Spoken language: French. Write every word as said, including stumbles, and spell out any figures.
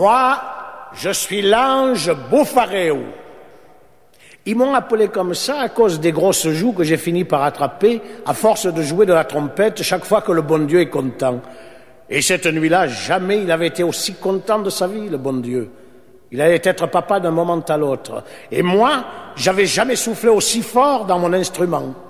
Moi, je suis l'ange Bouffaréo. Ils m'ont appelé comme ça à cause des grosses joues que j'ai fini par attraper à force de jouer de la trompette chaque fois que le bon Dieu est content. Et cette nuit-là, jamais il avait été aussi content de sa vie, le bon Dieu. Il allait être papa d'un moment à l'autre. Et moi, j'avais jamais soufflé aussi fort dans mon instrument.